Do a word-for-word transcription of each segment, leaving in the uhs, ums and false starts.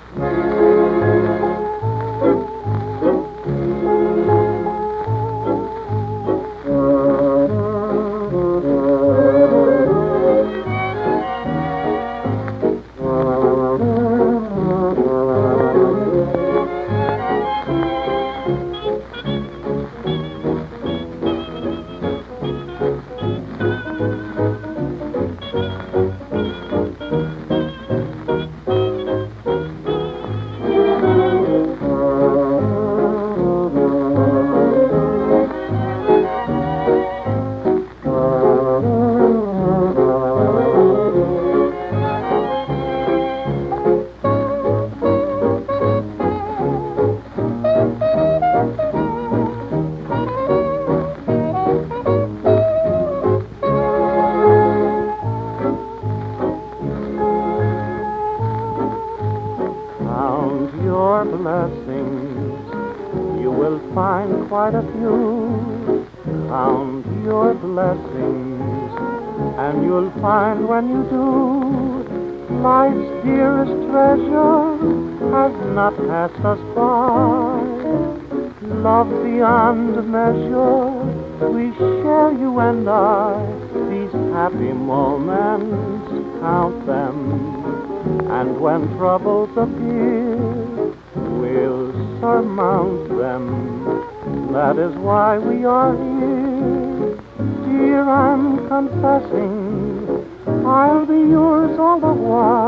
Count your blessings, you will find quite a few. Count your blessings, and you'll find when you do, life's dearest treasure has not passed us by. Love beyond measure, we share, you and I, these happy moments, count them. And when troubles appear, we'll surmount them. That is why we are here. Dear, I'm confessing, I'll be yours all the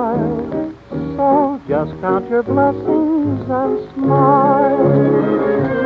while. So just count your blessings and smile.